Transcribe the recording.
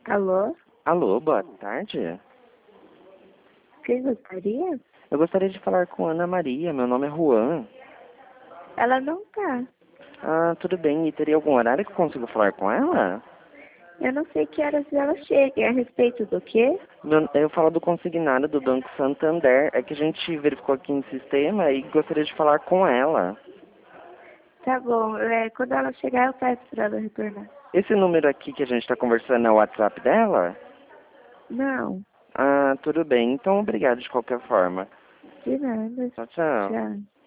Alô? Alô, boa tarde. Quem gostaria? Eu gostaria de falar com Ana Maria, meu nome é Juan. Ela não tá. Ah, tudo bem, e teria algum horário que eu consigo falar com ela? Eu não sei que horas ela chega. É a respeito do quê? Eu falo do consignado do Banco Santander, é que a gente verificou aqui no sistema e gostaria de falar com ela. Tá bom. Quando ela chegar, eu peço pra ela retornar. Esse número aqui que a gente está conversando é o WhatsApp dela? Não. Ah, tudo bem, então obrigado de qualquer forma. De nada. Tchau, tchau. Tchau.